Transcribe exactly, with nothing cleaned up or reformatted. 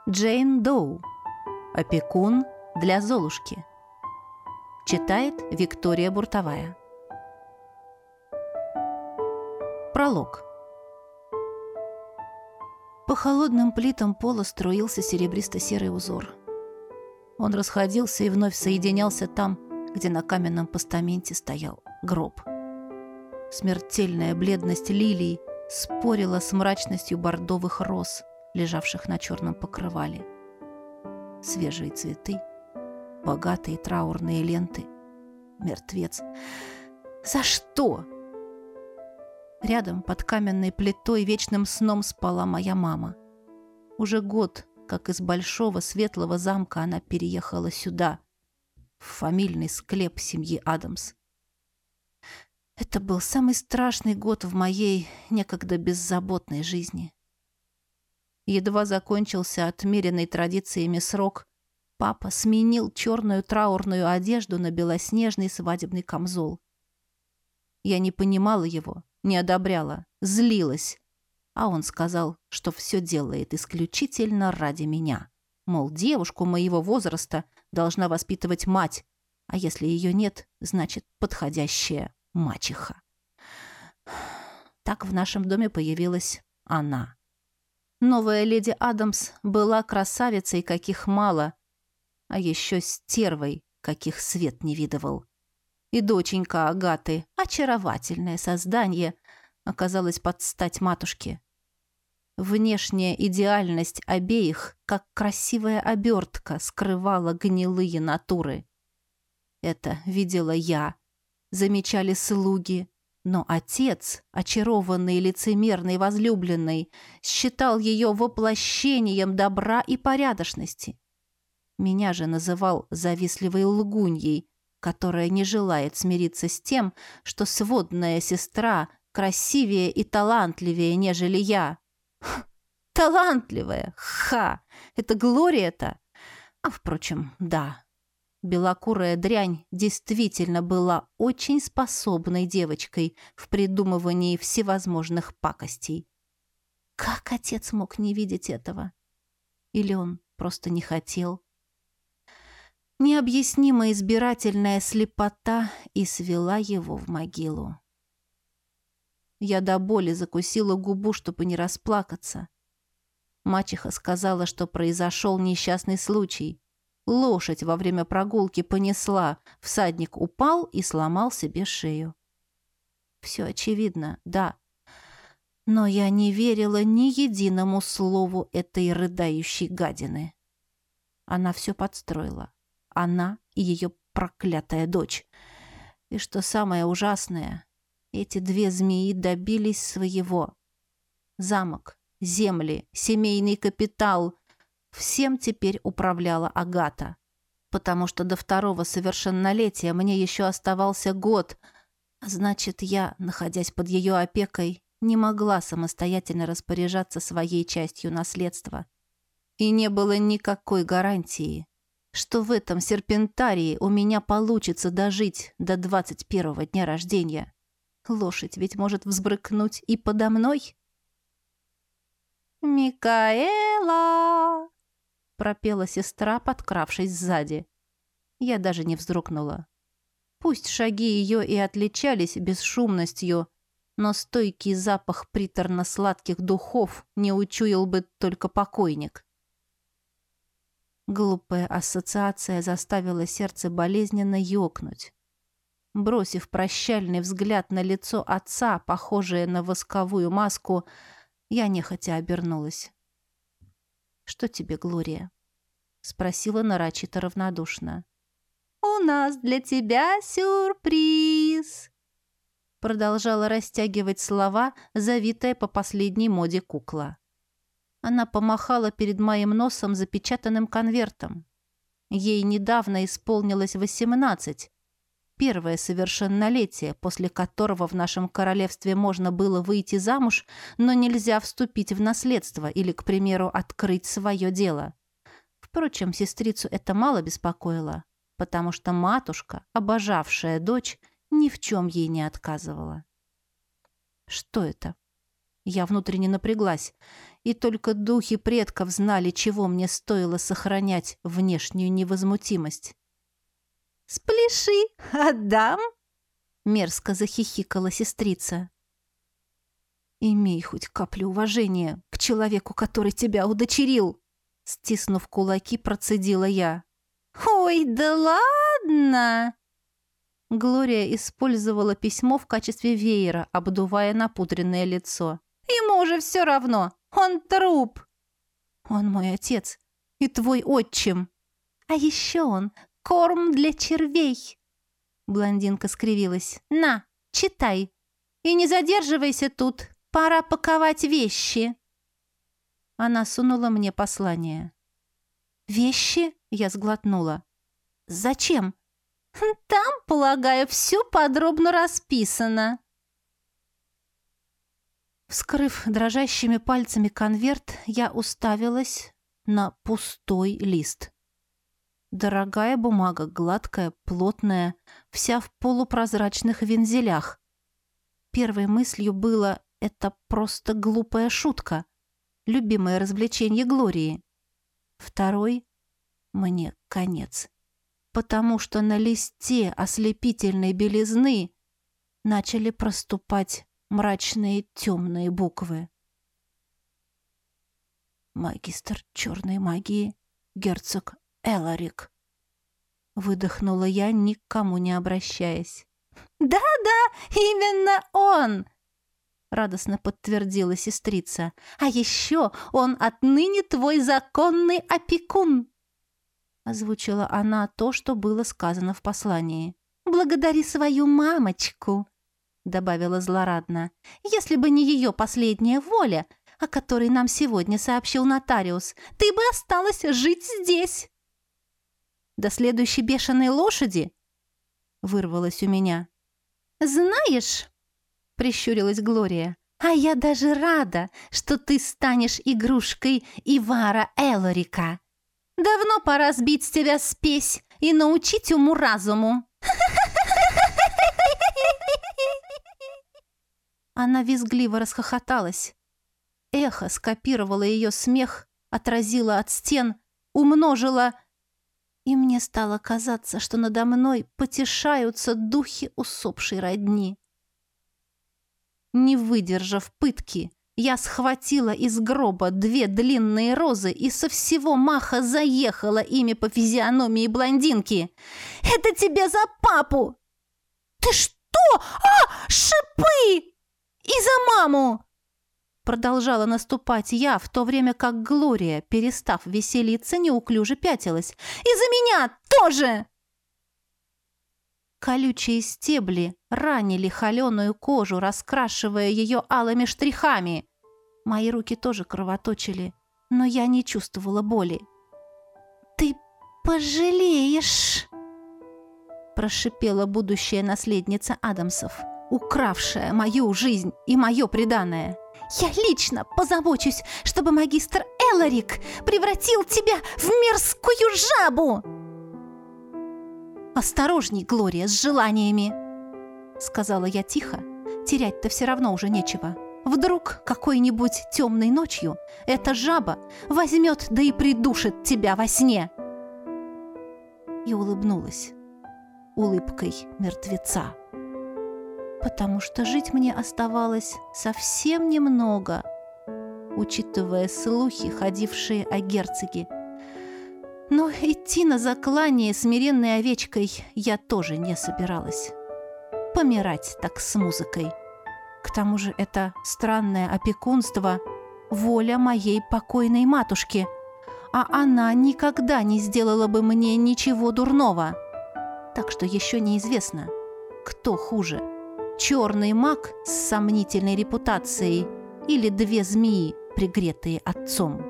Джейн Доу. Опекун для Золушки. Читает Виктория Буртовая. Пролог. По холодным плитам пола струился серебристо-серый узор. Он расходился и вновь соединялся там, где на каменном постаменте стоял гроб. Смертельная бледность лилий спорила с мрачностью бордовых роз, лежавших на черном покрывале. Свежие цветы, богатые траурные ленты. Мертвец. За что? Рядом, под каменной плитой, вечным сном спала моя мама. Уже год, как из большого светлого замка, она переехала сюда, в фамильный склеп семьи Адамс. Это был самый страшный год в моей некогда беззаботной жизни. Едва закончился отмеренный традициями срок, папа сменил черную траурную одежду на белоснежный свадебный камзол. Я не понимала его, не одобряла, злилась, а он сказал, что все делает исключительно ради меня. Мол, девушку моего возраста должна воспитывать мать, а если ее нет, значит, подходящая мачеха. Так в нашем доме появилась она. Новая леди Адамс была красавицей, каких мало, а еще стервой, каких свет не видывал. И доченька Агаты, очаровательное создание, оказалась под стать матушке. Внешняя идеальность обеих, как красивая обертка, скрывала гнилые натуры. Это видела я, замечали слуги, но отец, очарованный лицемерной возлюбленной, считал ее воплощением добра и порядочности. Меня же называл завистливой лгуньей, которая не желает смириться с тем, что сводная сестра красивее и талантливее, нежели я. Талантливая? Ха! Это Глория-то? А, впрочем, да. Белокурая дрянь действительно была очень способной девочкой в придумывании всевозможных пакостей. Как отец мог не видеть этого? Или он просто не хотел? Необъяснимая избирательная слепота и свела его в могилу. Я до боли закусила губу, чтобы не расплакаться. Мачеха сказала, что произошел несчастный случай. Лошадь во время прогулки понесла, всадник упал и сломал себе шею. Все очевидно, да. Но я не верила ни единому слову этой рыдающей гадины. Она все подстроила. Она и ее проклятая дочь. И что самое ужасное, эти две змеи добились своего. Замок, земли, семейный капитал — всем теперь управляла Агата, потому что до второго совершеннолетия мне еще оставался год, а значит, я, находясь под ее опекой, не могла самостоятельно распоряжаться своей частью наследства. И не было никакой гарантии, что в этом серпентарии у меня получится дожить до двадцать первого дня рождения. Лошадь ведь может взбрыкнуть и подо мной. «Микаэла!» — пропела сестра, подкравшись сзади. Я даже не вздрогнула. Пусть шаги ее и отличались бесшумностью, но стойкий запах приторно-сладких духов не учуял бы только покойник. Глупая ассоциация заставила сердце болезненно ёкнуть. Бросив прощальный взгляд на лицо отца, похожее на восковую маску, я нехотя обернулась. «Что тебе, Глория?» — спросила нарочито равнодушно. «У нас для тебя сюрприз!» Продолжала растягивать слова, завитая по последней моде кукла. Она помахала перед моим носом запечатанным конвертом. Ей недавно исполнилось восемнадцать. Первое совершеннолетие, после которого в нашем королевстве можно было выйти замуж, но нельзя вступить в наследство или, к примеру, открыть свое дело. Впрочем, сестрицу это мало беспокоило, потому что матушка, обожавшая дочь, ни в чем ей не отказывала. Что это? Я внутренне напряглась, и только духи предков знали, чего мне стоило сохранять внешнюю невозмутимость. «Спляши, отдам!» — мерзко захихикала сестрица. «Имей хоть каплю уважения к человеку, который тебя удочерил!» Стиснув кулаки, процедила я. «Ой, да ладно!» Глория использовала письмо в качестве веера, обдувая напудренное лицо. «Ему уже все равно! Он труп!» «Он мой отец и твой отчим!» «А еще он корм для червей!» Блондинка скривилась. «На, читай! И не задерживайся тут! Пора паковать вещи!» Она сунула мне послание. «Вещи?» — я сглотнула. «Зачем?» «Там, полагаю, все подробно расписано». Вскрыв дрожащими пальцами конверт, я уставилась на пустой лист. Дорогая бумага, гладкая, плотная, вся в полупрозрачных вензелях. Первой мыслью было: это просто глупая шутка, любимое развлечение Глории. Второй — мне конец. Потому что на листе ослепительной белизны начали проступать мрачные темные буквы. «Магистр черной магии, герцог Эларик», — выдохнула я, никому не обращаясь. «Да-да, именно он!» — радостно подтвердила сестрица. «А еще он отныне твой законный опекун!» Озвучила она то, что было сказано в послании. «Благодари свою мамочку!» — добавила злорадно. «Если бы не ее последняя воля, о которой нам сегодня сообщил нотариус, ты бы осталась жить здесь!» «До следующей бешеной лошади?» — вырвалось у меня. «Знаешь...» — прищурилась Глория. «А я даже рада, что ты станешь игрушкой Ивара Элорика. Давно пора сбить с тебя спесь и научить уму-разуму». Она визгливо расхохоталась. Эхо скопировало ее смех, отразило от стен, умножило, и мне стало казаться, что надо мной потешаются духи усопшей родни. Не выдержав пытки, я схватила из гроба две длинные розы и со всего маха заехала ими по физиономии блондинки. «Это тебе за папу!» «Ты что? А, шипы! И за маму!» Продолжала наступать я, в то время как Глория, перестав веселиться, неуклюже пятилась. «И за меня тоже!» Колючие стебли ранили холеную кожу, раскрашивая ее алыми штрихами. Мои руки тоже кровоточили, но я не чувствовала боли. «Ты пожалеешь!» прошипела будущая наследница Адамсов, укравшая мою жизнь и мое приданое. «Я лично позабочусь, чтобы магистр Эларик превратил тебя в мерзкую жабу!» «Осторожней, Глория, с желаниями!» — сказала я тихо. «Терять-то все равно уже нечего. Вдруг какой-нибудь темной ночью эта жаба возьмет да и придушит тебя во сне!» И улыбнулась улыбкой мертвеца. Потому что жить мне оставалось совсем немного, учитывая слухи, ходившие о герцоге. Но идти на заклание смиренной овечкой я тоже не собиралась. Помирать так с музыкой. К тому же это странное опекунство — воля моей покойной матушки, а она никогда не сделала бы мне ничего дурного. Так что еще неизвестно, кто хуже — черный маг с сомнительной репутацией или две змеи, пригретые отцом.